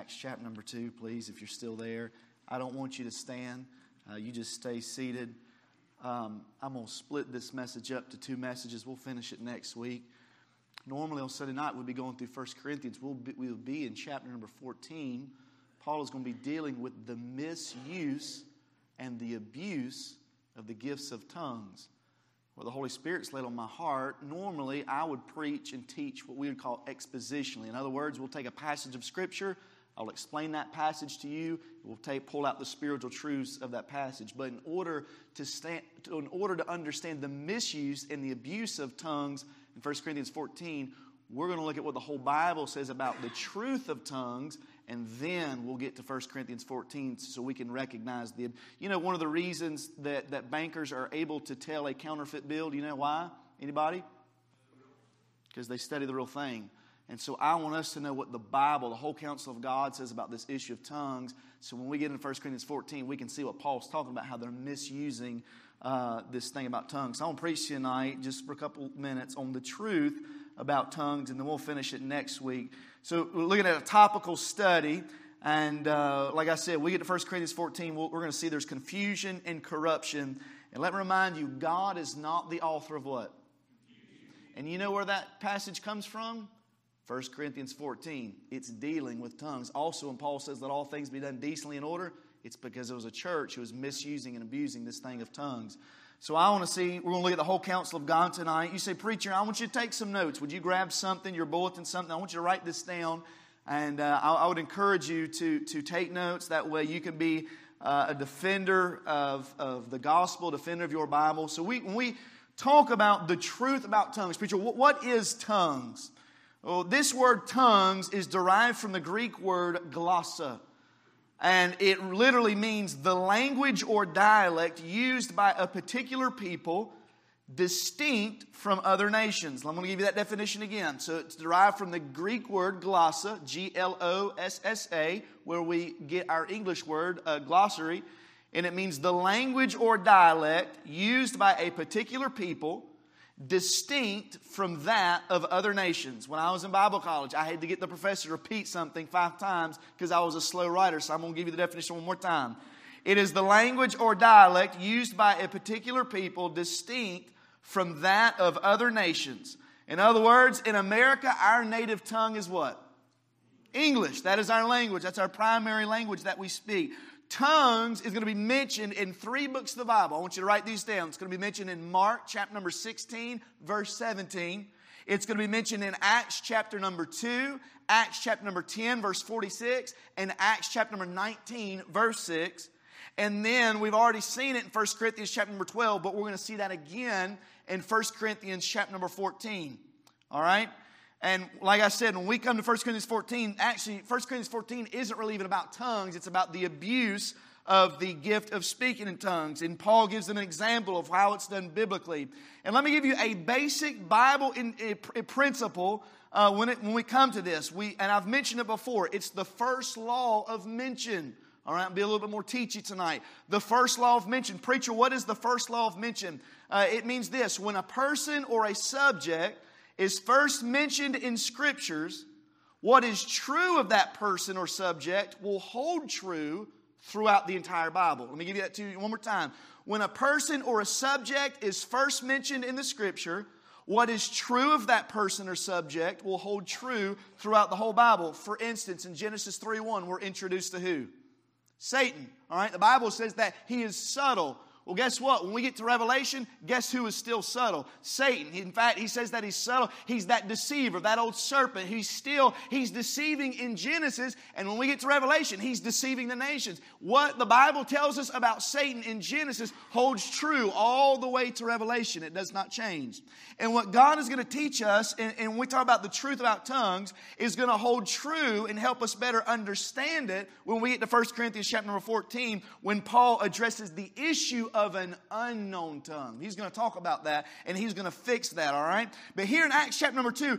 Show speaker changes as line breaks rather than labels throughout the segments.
Acts chapter number 2, please, if you're still there. I don't want you to stand. You just stay seated. I'm going to split this message up to 2 messages. We'll finish it next week. Normally on Sunday night, we'll be going through 1 Corinthians. We'll be in chapter number 14. Paul is going to be dealing with the misuse and the abuse of the gifts of tongues. Well, the Holy Spirit's laid on my heart. Normally, I would preach and teach what we would call expositionally. In other words, we'll take a passage of Scripture. I'll explain that passage to you. We'll pull out the spiritual truths of that passage. But in order to understand the misuse and the abuse of tongues in 1 Corinthians 14, we're going to look at what the whole Bible says about the truth of tongues, and then we'll get to 1 Corinthians 14 so we can recognize the... You know, one of the reasons that bankers are able to tell a counterfeit bill, do you know why? Anybody? Because they study the real thing. And so I want us to know what the Bible, the whole counsel of God says about this issue of tongues. So when we get into 1 Corinthians 14, we can see what Paul's talking about, how they're misusing this thing about tongues. So I want to preach tonight just for a couple minutes on the truth about tongues, and then we'll finish it next week. So we're looking at a topical study, and like I said, we get to 1 Corinthians 14, we're going to see there's confusion and corruption. And let me remind you, God is not the author of what? And you know where that passage comes from? 1 Corinthians 14. It's dealing with tongues. Also, when Paul says, let all things be done decently in order, it's because it was a church who was misusing and abusing this thing of tongues. So I want to see, we're going to look at the whole counsel of God tonight. You say, preacher, I want you to take some notes. Would you grab something, your bulletin, something? I want you to write this down. And I would encourage you to take notes. That way you can be a defender of the gospel, defender of your Bible. So when we talk about the truth about tongues, preacher, what is tongues? Well, this word tongues is derived from the Greek word glossa. And it literally means the language or dialect used by a particular people distinct from other nations. I'm going to give you that definition again. So it's derived from the Greek word glossa, G-L-O-S-S-A, where we get our English word glossary. And it means the language or dialect used by a particular people distinct from that of other nations. When I was in Bible college, I had to get the professor to repeat something 5 times because I was a slow writer, so I'm going to give you the definition one more time. It is the language or dialect used by a particular people distinct from that of other nations. In other words, in America, our native tongue is what? English. That is our language. That's our primary language that we speak. Tongues is going to be mentioned in 3 books of the Bible. I want you to write these down. It's going to be mentioned in Mark chapter number 16, verse 17. It's going to be mentioned in Acts chapter number 2, Acts chapter number 10, verse 46, and Acts chapter number 19, verse 6. And then we've already seen it in 1 Corinthians chapter number 12, but we're going to see that again in 1 Corinthians chapter number 14. All right? And like I said, when we come to 1 Corinthians 14, actually 1 Corinthians 14 isn't really even about tongues. It's about the abuse of the gift of speaking in tongues. And Paul gives them an example of how it's done biblically. And let me give you a basic Bible principle when we come to this. And I've mentioned it before. It's the first law of mention. All right, I'll be a little bit more teachy tonight. The first law of mention. Preacher, what is the first law of mention? It means this. When a person or a subject is first mentioned in Scriptures, what is true of that person or subject will hold true throughout the entire Bible. Let me give you that to you one more time. When a person or a subject is first mentioned in the Scripture, what is true of that person or subject will hold true throughout the whole Bible. For instance, in Genesis 3:1, we're introduced to who? Satan. All right, the Bible says that he is subtle. Well, guess what? When we get to Revelation, guess who is still subtle? Satan. In fact, he says that he's subtle. He's that deceiver, that old serpent. He's deceiving in Genesis. And when we get to Revelation, he's deceiving the nations. What the Bible tells us about Satan in Genesis holds true all the way to Revelation. It does not change. And what God is going to teach us, and when we talk about the truth about tongues, is going to hold true and help us better understand it when we get to 1 Corinthians chapter number 14, when Paul addresses the issue of an unknown tongue. He's going to talk about that, and he's going to fix that, all right? But here in Acts chapter number 2,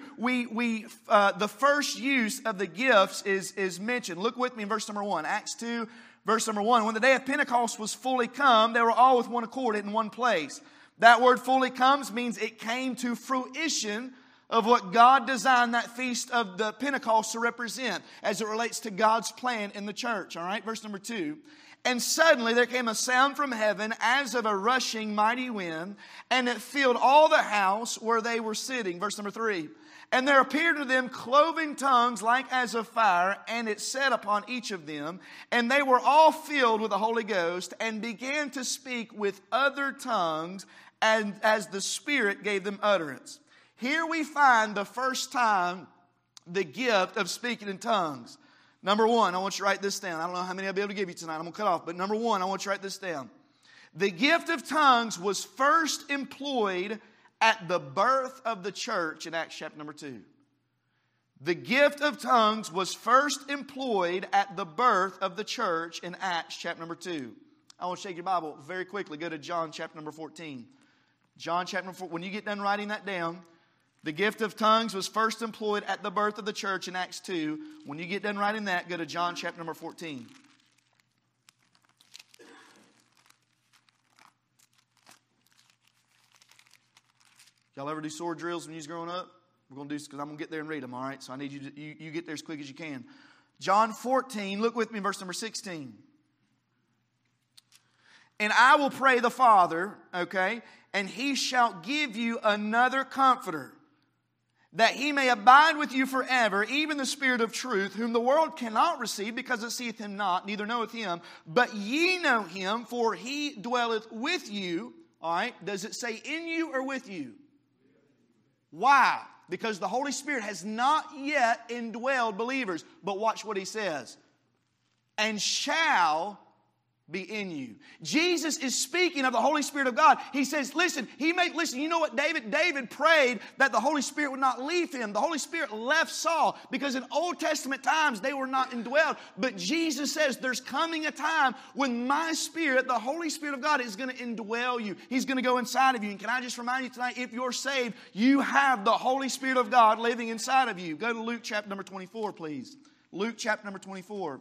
the first use of the gifts is mentioned. Look with me in verse number 1. Acts 2, verse number 1. When the day of Pentecost was fully come, they were all with one accord in one place. That word fully comes means it came to fruition of what God designed that feast of the Pentecost to represent as it relates to God's plan in the church. All right, verse number 2. And suddenly there came a sound from heaven as of a rushing mighty wind, and it filled all the house where they were sitting. Verse number 3. And there appeared to them cloven tongues like as of fire, and it sat upon each of them. And they were all filled with the Holy Ghost, and began to speak with other tongues, and as the Spirit gave them utterance. Here we find the first time the gift of speaking in tongues. Number 1, I want you to write this down. I don't know how many I'll be able to give you tonight. I'm going to cut off. But number 1, I want you to write this down. The gift of tongues was first employed at the birth of the church in Acts chapter number 2. The gift of tongues was first employed at the birth of the church in Acts chapter number 2. I want you to take your Bible very quickly. Go to John chapter number 14. John chapter number 4. When you get done writing that down, the gift of tongues was first employed at the birth of the church in Acts 2. When you get done writing that, go to John chapter number 14. Y'all ever do sword drills when you was growing up? We're going to do this because I'm going to get there and read them, all right? So I need you to you get there as quick as you can. John 14, look with me, verse number 16. And I will pray the Father, okay, and He shall give you another Comforter, that He may abide with you forever, even the Spirit of truth, whom the world cannot receive, because it seeth Him not, neither knoweth Him. But ye know Him, for He dwelleth with you. All right, does it say in you or with you? Why? Because the Holy Spirit has not yet indwelled believers. But watch what He says. And shall be in you. Jesus is speaking of the Holy Spirit of God. He says, listen, you know what David prayed that the Holy Spirit would not leave him. The Holy Spirit left Saul because in Old Testament times they were not indwelled. But Jesus says there's coming a time when my Spirit, the Holy Spirit of God, is going to indwell you. He's going to go inside of you. And can I just remind you tonight, if you're saved, you have the Holy Spirit of God living inside of you. Go to Luke chapter number 24, please. Luke chapter number 24.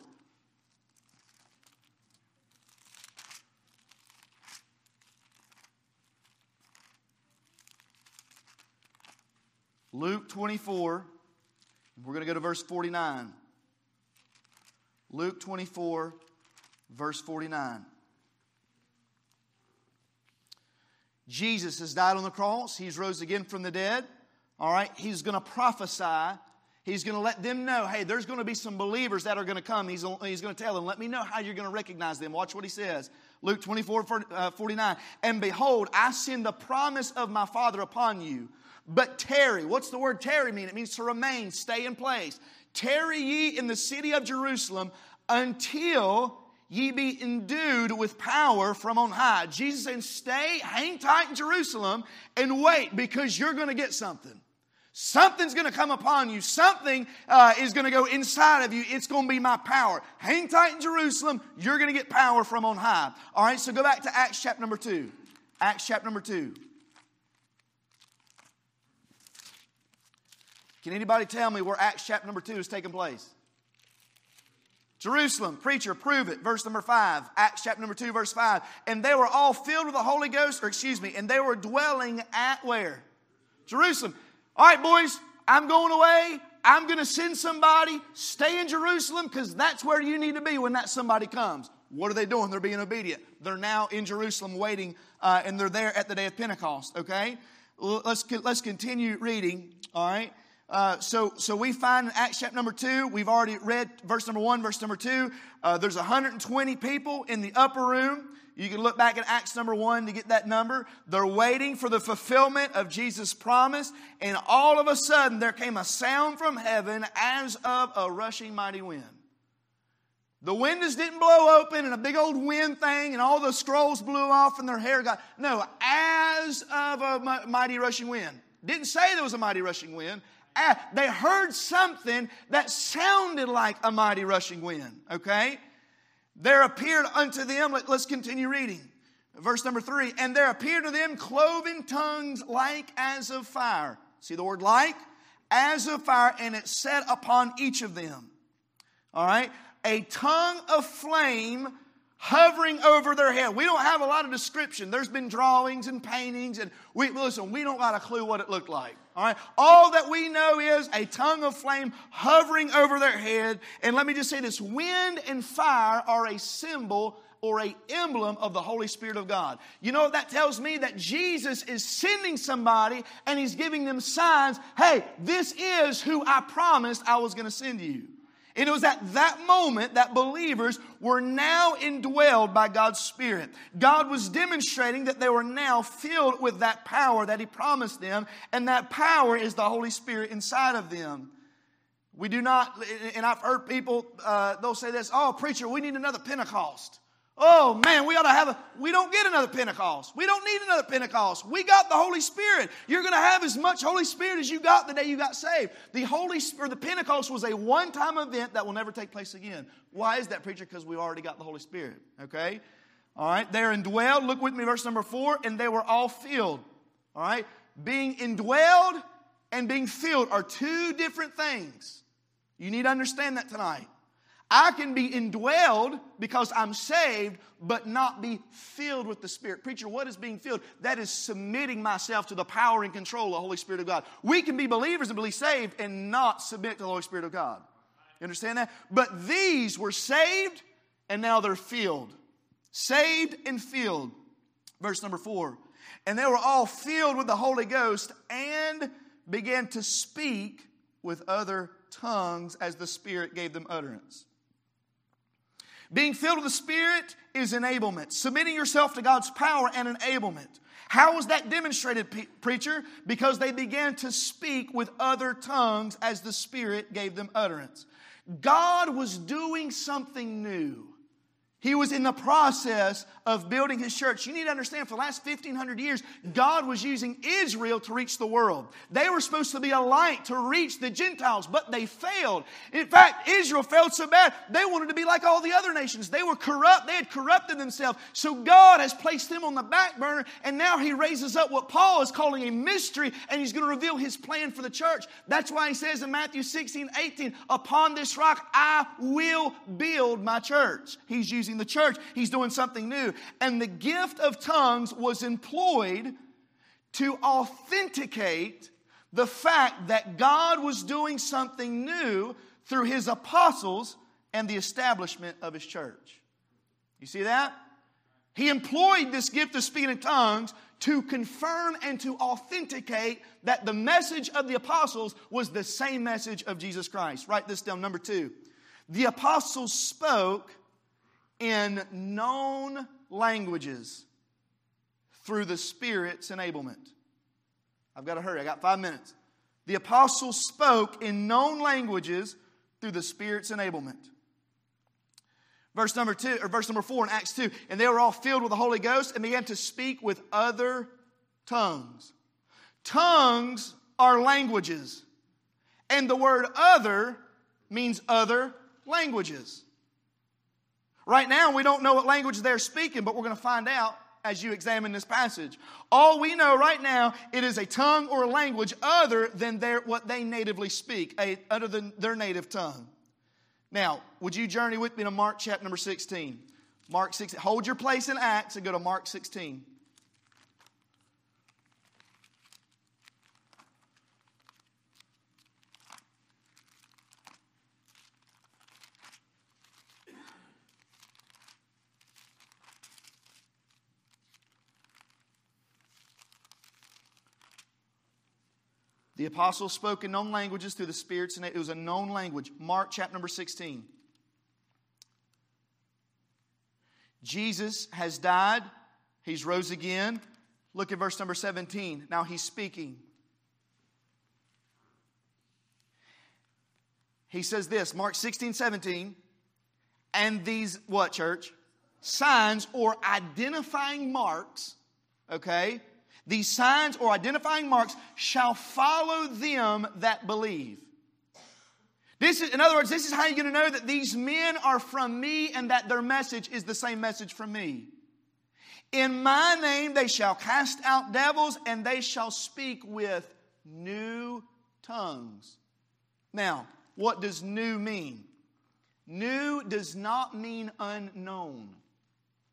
Luke 24, we're going to go to verse 49. Luke 24, verse 49. Jesus has died on the cross. He's rose again from the dead. All right, He's going to prophesy. He's going to let them know, hey, there's going to be some believers that are going to come. He's going to tell them, let me know how you're going to recognize them. Watch what He says. Luke 24, 49. And behold, I send the promise of my Father upon you. But tarry. What's the word tarry mean? It means to remain, stay in place. Tarry ye in the city of Jerusalem until ye be endued with power from on high. Jesus saying, stay, hang tight in Jerusalem and wait, because you're going to get something. Something's going to come upon you. Something is going to go inside of you. It's going to be my power. Hang tight in Jerusalem. You're going to get power from on high. All right, so go back to Acts chapter number 2. Acts chapter number 2. Can anybody tell me where Acts chapter number 2 is taking place? Jerusalem. Preacher, prove it. Verse number 5. Acts chapter number 2, verse 5. And they were all filled with the Holy Ghost, and they were dwelling at where? Jerusalem. All right, boys, I'm going away. I'm going to send somebody. Stay in Jerusalem, because that's where you need to be when that somebody comes. What are they doing? They're being obedient. They're now in Jerusalem waiting, and they're there at the day of Pentecost, okay? Let's continue reading, all right? So we find in Acts chapter number 2, we've already read verse number 1, verse number 2. There's 120 people in the upper room. You can look back at Acts number 1 to get that number. They're waiting for the fulfillment of Jesus' promise. And all of a sudden, there came a sound from heaven as of a rushing mighty wind. The windows didn't blow open and a big old wind thing and all the scrolls blew off and their hair got... No, as of a mighty rushing wind. Didn't say there was a mighty rushing wind. They heard something that sounded like a mighty rushing wind. Okay? There appeared unto them, let's continue reading. Verse number 3. And there appeared to them cloven tongues like as of fire. See the word like? As of fire, and it sat upon each of them. All right? A tongue of flame hovering over their head. We don't have a lot of description. There's been drawings and paintings, and we don't got a clue what it looked like. All right? All that we know is a tongue of flame hovering over their head. And let me just say this, wind and fire are a symbol or an emblem of the Holy Spirit of God. You know what that tells me? That Jesus is sending somebody and He's giving them signs. Hey, this is who I promised I was going to send you. And it was at that moment that believers were now indwelled by God's Spirit. God was demonstrating that they were now filled with that power that He promised them, and that power is the Holy Spirit inside of them. We do not, and I've heard people, they'll say this, oh, preacher, we need another Pentecost. Oh man, we don't get another Pentecost. We don't need another Pentecost. We got the Holy Spirit. You're going to have as much Holy Spirit as you got the day you got saved. The Pentecost was a one-time event that will never take place again. Why is that, preacher? Because we already got the Holy Spirit. Okay? All right. They're indwelled. Look with me, verse number 4. And they were all filled. All right. Being indwelled and being filled are two different things. You need to understand that tonight. I can be indwelled because I'm saved, but not be filled with the Spirit. Preacher, what is being filled? That is submitting myself to the power and control of the Holy Spirit of God. We can be believers and be saved and not submit to the Holy Spirit of God. You understand that? But these were saved and now they're filled. Saved and filled. Verse number 4. And they were all filled with the Holy Ghost and began to speak with other tongues as the Spirit gave them utterance. Being filled with the Spirit is enablement. Submitting yourself to God's power and enablement. How was that demonstrated, preacher? Because they began to speak with other tongues as the Spirit gave them utterance. God was doing something new. He was in the process of building His church. You need to understand, for the last 1,500 years, God was using Israel to reach the world. They were supposed to be a light to reach the Gentiles, but they failed. In fact, Israel failed so bad, they wanted to be like all the other nations. They were corrupt. They had corrupted themselves. So God has placed them on the back burner, and now He raises up what Paul is calling a mystery, and He's going to reveal His plan for the church. That's why He says in Matthew 16:18, upon this rock I will build my church. He's using the church. He's doing something new. And the gift of tongues was employed to authenticate the fact that God was doing something new through His apostles and the establishment of His church. You see that? He employed this gift of speaking in tongues to confirm and to authenticate that the message of the apostles was the same message of Jesus Christ. Write this down, number 2. The apostles spoke in known languages through the Spirit's enablement. I've got to hurry. I got 5 minutes. The apostles spoke in known languages through the Spirit's enablement. Verse number 4 in Acts 2. And they were all filled with the Holy Ghost and began to speak with other tongues. Tongues are languages. And the word other means other languages. Right now, we don't know what language they're speaking, but we're going to find out as you examine this passage. All we know right now, it is a tongue or a language other than what they natively speak, other than their native tongue. Now, would you journey with me to Mark chapter number 16? Mark 16. Hold your place in Acts and go to Mark 16. The apostles spoke in known languages through the Spirit's, and it was a known language. Mark chapter number 16. Jesus has died. He's rose again. Look at verse number 17. Now He's speaking. He says this, Mark 16:17. And these, what, church? Signs or identifying marks, okay? These signs or identifying marks shall follow them that believe. In other words, this is how you're going to know that these men are from me and that their message is the same message from me. In my name they shall cast out devils and they shall speak with new tongues. Now, what does new mean? New does not mean unknown.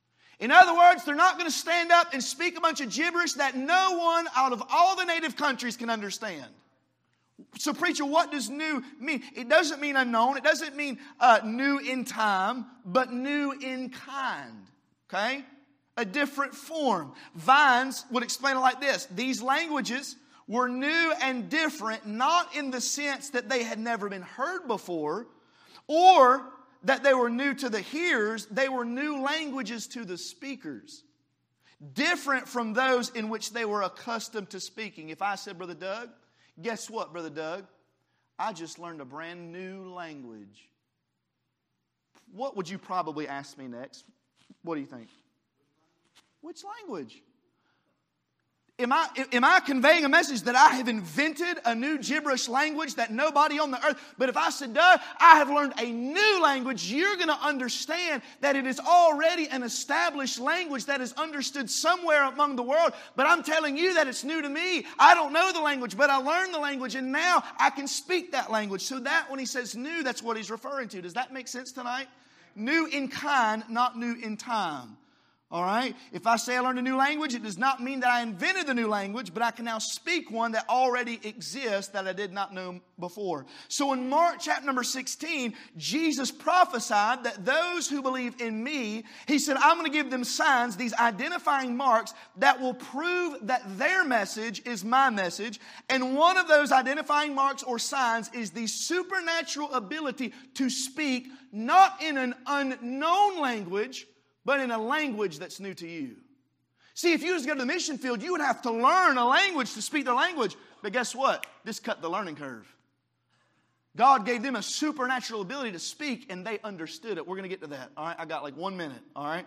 In other words, they're not going to stand up and speak a bunch of gibberish that no one out of all the native countries can understand. So preacher, what does new mean? It doesn't mean unknown. It doesn't mean new in time, but new in kind. Okay? A different form. Vines would explain it like this. These languages were new and different, not in the sense that they had never been heard before, or that they were new to the hearers. They were new languages to the speakers. Different from those in which they were accustomed to speaking. If I said, Brother Doug, guess what, Brother Doug? I just learned a brand new language. What would you probably ask me next? What do you think? Which language? Am I conveying a message that I have invented a new gibberish language that nobody on the earth... But if I said, Doug, I have learned a new language, you're going to understand that it is already an established language that is understood somewhere among the world. But I'm telling you that it's new to me. I don't know the language, but I learned the language, and now I can speak that language. So that, when he says new, that's what he's referring to. Does that make sense tonight? New in kind, not new in time. All right? If I say I learned a new language, it does not mean that I invented the new language, but I can now speak one that already exists that I did not know before. So in Mark chapter number 16, Jesus prophesied that those who believe in me, he said, I'm going to give them signs, these identifying marks that will prove that their message is my message. And one of those identifying marks or signs is the supernatural ability to speak not in an unknown language, but in a language that's new to you. See, if you was to go to the mission field, you would have to learn a language to speak the language. But guess what? This cut the learning curve. God gave them a supernatural ability to speak, and they understood it. We're going to get to that. All right, I got like 1 minute. All right.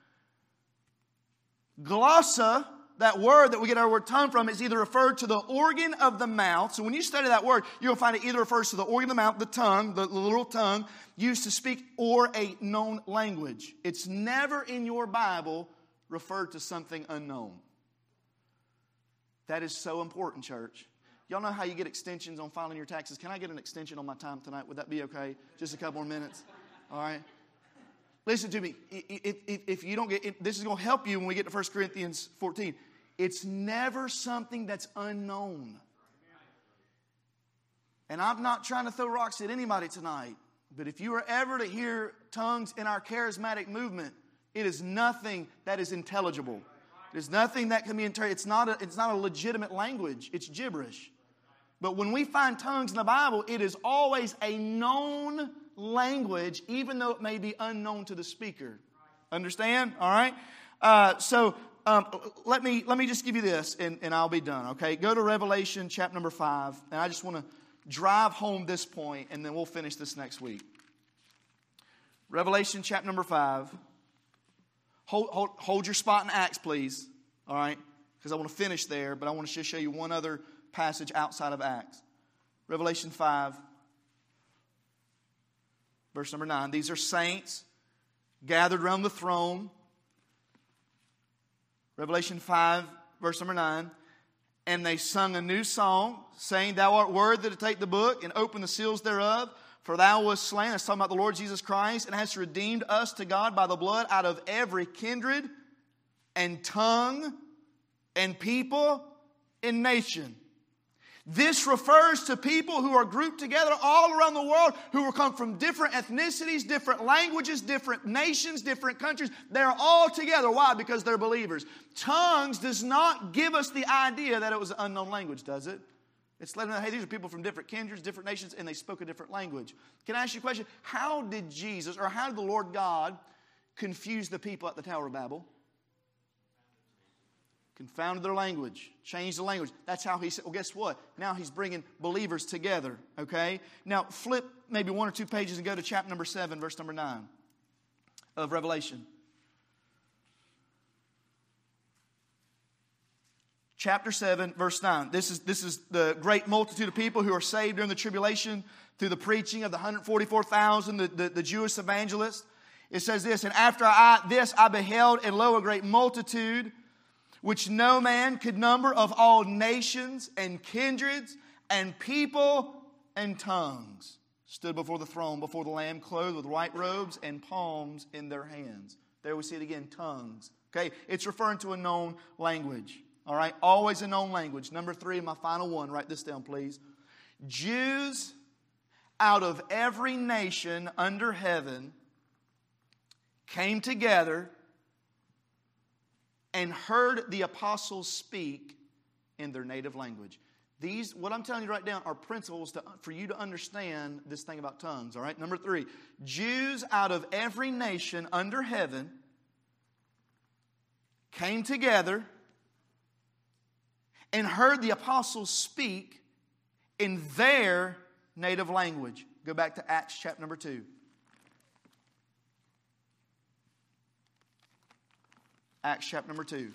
Glossa, that word that we get our word tongue from, is either referred to the organ of the mouth. So when you study that word, you'll find it either refers to the organ of the mouth, the tongue, the little tongue, used to speak, or a known language. It's never in your Bible referred to something unknown. That is so important, church. Y'all know how you get extensions on filing your taxes? Can I get an extension on my time tonight? Would that be okay? Just a couple more minutes. All right. Listen to me. If you don't get, this is going to help you when we get to 1 Corinthians 14. It's never something that's unknown. And I'm not trying to throw rocks at anybody tonight. But if you are ever to hear tongues in our charismatic movement, it is nothing that is intelligible. It is nothing that can be interpreted. It's not a legitimate language. It's gibberish. But when we find tongues in the Bible, it is always a known language, even though it may be unknown to the speaker. Understand? All right? Let me just give you this, and I'll be done. Okay? Go to Revelation chapter number 5, and I just want to drive home this point, and then we'll finish this next week. Revelation chapter number 5. Hold your spot in Acts, please. All right? Because I want to finish there, but I want to just show you one other passage outside of Acts. Revelation 5, verse number 9. These are saints gathered around the throne. Revelation 5, verse number 9. And they sung a new song, saying, Thou art worthy to take the book and open the seals thereof. For thou wast slain, that's talking about the Lord Jesus Christ, and hast redeemed us to God by the blood out of every kindred and tongue and people and nation. This refers to people who are grouped together all around the world, who will come from different ethnicities, different languages, different nations, different countries. They're all together. Why? Because they're believers. Tongues does not give us the idea that it was an unknown language, does it? It's letting them know, hey, these are people from different kindreds, different nations, and they spoke a different language. Can I ask you a question? How did Jesus, or how did the Lord God confuse the people at the Tower of Babel? Confounded their language, changed the language. That's how he said, well, guess what? Now he's bringing believers together, okay? Now flip maybe 1 or 2 pages and go to chapter number 7, verse number 9 of Revelation. Chapter 7, verse 9. This is the great multitude of people who are saved during the tribulation through the preaching of the 144,000, the Jewish evangelists. It says this, and after this I beheld, and lo, a great multitude, which no man could number, of all nations and kindreds and people and tongues, stood before the throne, before the Lamb, clothed with white robes and palms in their hands. There we see it again, tongues. Okay, it's referring to a known language. All right, always a known language. Number 3, my final one. Write this down, please. Jews out of every nation under heaven came together and heard the apostles speak in their native language. These, what I'm telling you right now, are principles for you to understand this thing about tongues. All right, number 3. Jews out of every nation under heaven came together and heard the apostles speak in their native language. Go back to Acts chapter number 2. Acts chapter number 2.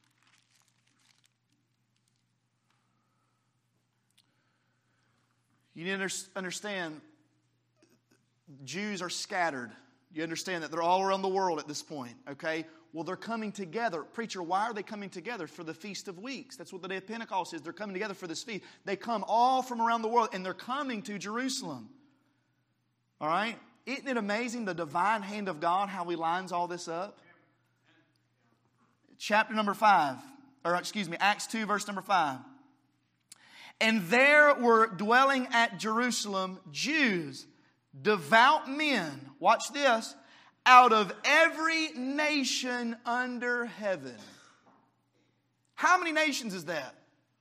You need to understand, Jews are scattered. You understand that they're all around the world at this point, okay? Well, they're coming together. Preacher, why are they coming together? For the Feast of Weeks. That's what the day of Pentecost is. They're coming together for this feast. They come all from around the world, and they're coming to Jerusalem. All right? Isn't it amazing, the divine hand of God, how He lines all this up? Chapter number 5, Acts 2, verse number 5. And there were dwelling at Jerusalem Jews, devout men, watch this, out of every nation under heaven. How many nations is that?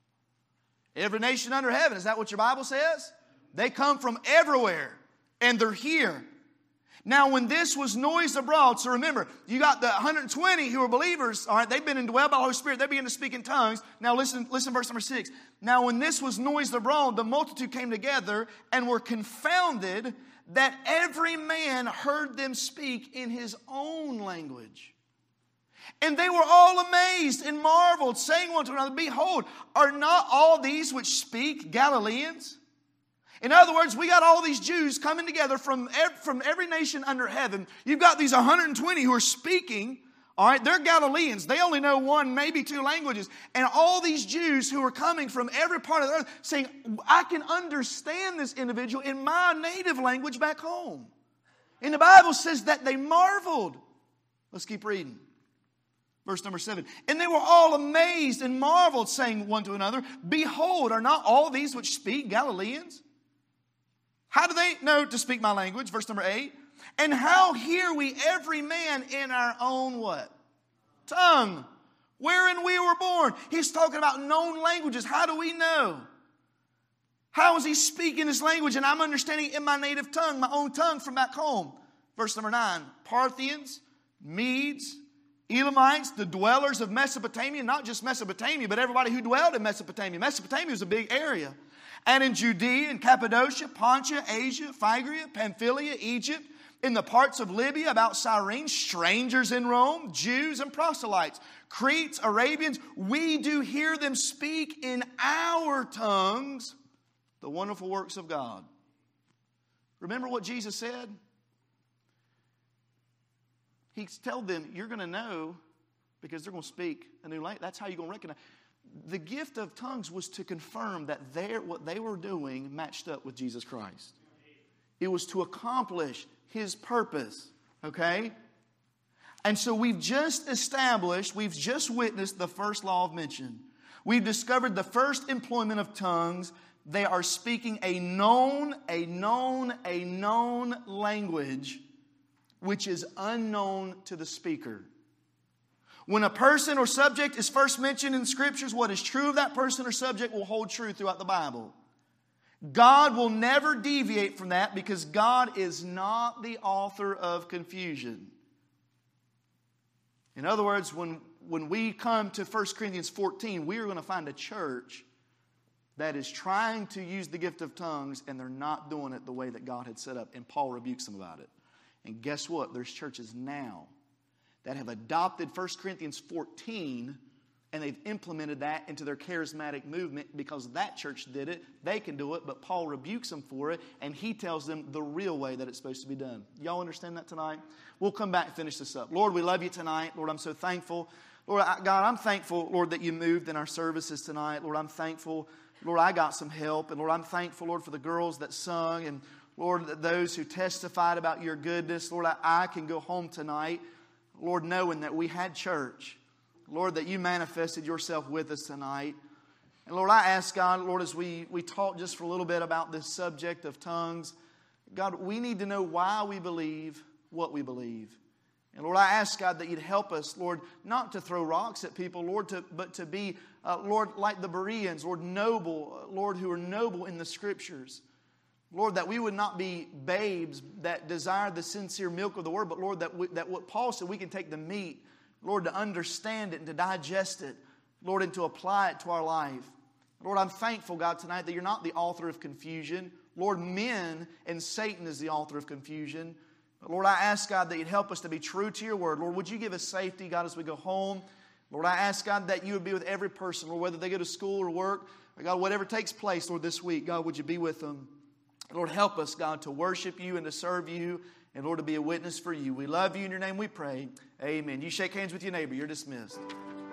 Every nation under heaven. Is that what your Bible says? They come from everywhere, and they're here. Now, when this was noised abroad, so remember, you got the 120 who are believers, all right, they've been indwelled by the Holy Spirit, they begin to speak in tongues. Now, listen, verse number 6. Now, when this was noised abroad, the multitude came together and were confounded that every man heard them speak in his own language. And they were all amazed and marveled, saying one to another, Behold, are not all these which speak Galileans? In other words, we got all these Jews coming together from every nation under heaven. You've got these 120 who are speaking. All right, they're Galileans. They only know 1, maybe 2 languages. And all these Jews who are coming from every part of the earth saying, I can understand this individual in my native language back home. And the Bible says that they marveled. Let's keep reading. Verse number 7. And they were all amazed and marveled, saying one to another, Behold, are not all these which speak Galileans? How do they know to speak my language? Verse number 8. And how hear we every man in our own what? Tongue, wherein we were born. He's talking about known languages. How do we know? How is he speaking this language? And I'm understanding it in my native tongue, my own tongue from back home. Verse number 9. Parthians, Medes, Elamites, the dwellers of Mesopotamia. Not just Mesopotamia, but everybody who dwelled in Mesopotamia. Mesopotamia was a big area. And in Judea and Cappadocia, Pontia, Asia, Phrygia, Pamphylia, Egypt, in the parts of Libya about Cyrene, strangers in Rome, Jews and proselytes, Cretes, Arabians, we do hear them speak in our tongues the wonderful works of God. Remember what Jesus said? He told them, you're going to know because they're going to speak a new language. That's how you're going to recognize. The gift of tongues was to confirm that what they were doing matched up with Jesus Christ. It was to accomplish His purpose. Okay? And so we've just witnessed the first law of mention. We've discovered the first employment of tongues. They are speaking a known language which is unknown to the speaker. When a person or subject is first mentioned in the Scriptures, what is true of that person or subject will hold true throughout the Bible. God will never deviate from that because God is not the author of confusion. In other words, when we come to 1 Corinthians 14, we are going to find a church that is trying to use the gift of tongues and they're not doing it the way that God had set up. And Paul rebukes them about it. And guess what? There's churches now that have adopted 1 Corinthians 14 and they've implemented that into their charismatic movement because that church did it. They can do it, but Paul rebukes them for it and he tells them the real way that it's supposed to be done. Y'all understand that tonight? We'll come back and finish this up. Lord, we love you tonight. Lord, I'm so thankful. Lord, God, I'm thankful, Lord, that you moved in our services tonight. Lord, I'm thankful. Lord, I got some help. And Lord, I'm thankful, Lord, for the girls that sung and Lord, those who testified about your goodness. Lord, I can go home tonight. Lord, knowing that we had church. Lord, that you manifested yourself with us tonight. And Lord, I ask God, Lord, as we talk just for a little bit about this subject of tongues, God, we need to know why we believe what we believe. And Lord, I ask God that you'd help us, Lord, not to throw rocks at people, Lord, but to be, Lord, like the Bereans, Lord, noble, Lord, who are noble in the Scriptures. Lord, that we would not be babes that desire the sincere milk of the Word, but Lord, that what Paul said, we can take the meat, Lord, to understand it and to digest it, Lord, and to apply it to our life. Lord, I'm thankful, God, tonight that you're not the author of confusion. Lord, men and Satan is the author of confusion. But Lord, I ask, God, that you'd help us to be true to your word. Lord, would you give us safety, God, as we go home? Lord, I ask, God, that you would be with every person, Lord, whether they go to school or work, or God, whatever takes place, Lord, this week, God, would you be with them? Lord, help us, God, to worship you and to serve you, and Lord, to be a witness for you. We love you. In your name we pray. Amen. You shake hands with your neighbor. You're dismissed.